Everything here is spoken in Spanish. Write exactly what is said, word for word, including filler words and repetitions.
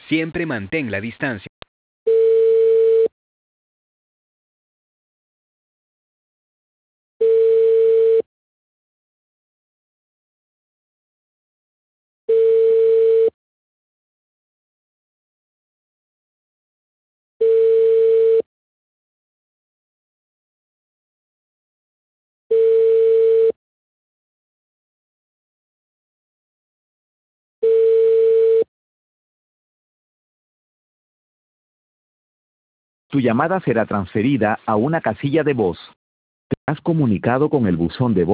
Siempre mantén la distancia. Tu llamada será transferida a una casilla de voz. Te has comunicado con el buzón de voz.